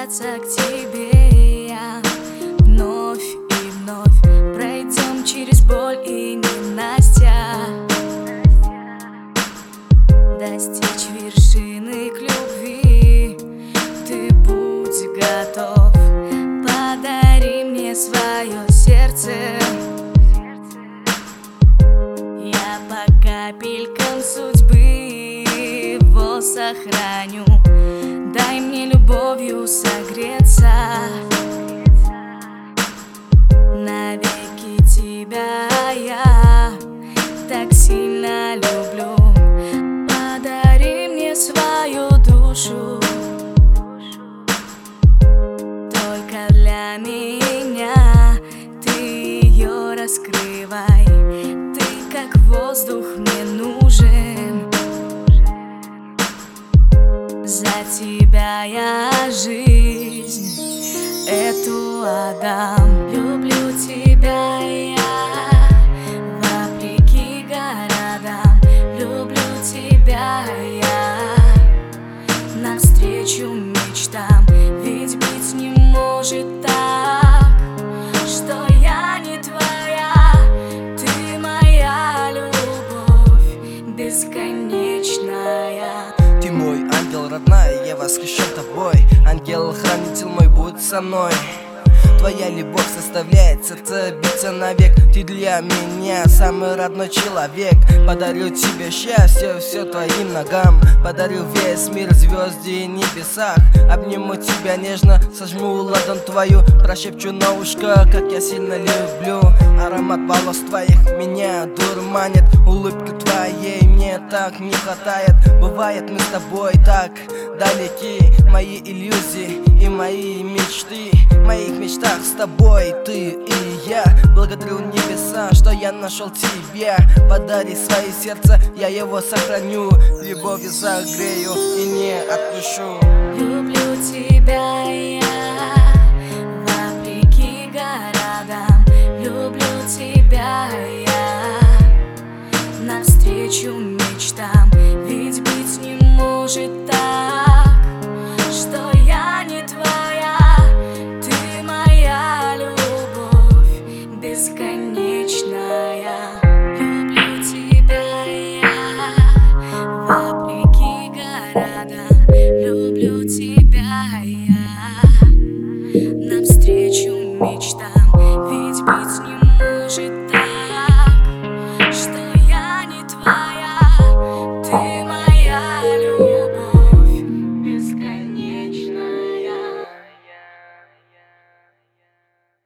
возвращаться к тебе я вновь и вновь. Пройдем через боль и ненастья, достичь вершины к любви. Ты будь готов, подари мне свое сердце. Я по капелькам судьбы его сохраню. Дай мне любовью согреться, навеки тебя я так сильно люблю. Подари мне свою душу, только для меня ты ее раскрывай. Ты как воздух мне нужен, за тебя я жизнь эту отдам. Люблю тебя я вопреки городам. Люблю тебя я навстречу мечтам. Ведь быть не может так, что я не твоя. Ты моя любовь бесконечная. Ты мой ангел, родная, я восхищен тобой. Ангел-хранитель мой, будь со мной. Твоя любовь заставляет сердце биться навек. Ты для меня самый родной человек. Подарю тебе счастье, все твоим ногам. Подарю весь мир, звезды и небесах. Обниму тебя нежно, сожму ладонь твою. Прошепчу на ушко, как я сильно люблю. Аромат волос твоих меня дурманит. Улыбки твоей мне так не хватает. Бывает, мы с тобой так далеки. Мои иллюзии и мои мечты. В моих мечтах с тобой ты и я. Благодарю небеса, что я нашел тебя. Подари свое сердце, я его сохраню. Любовью согрею и не отпущу.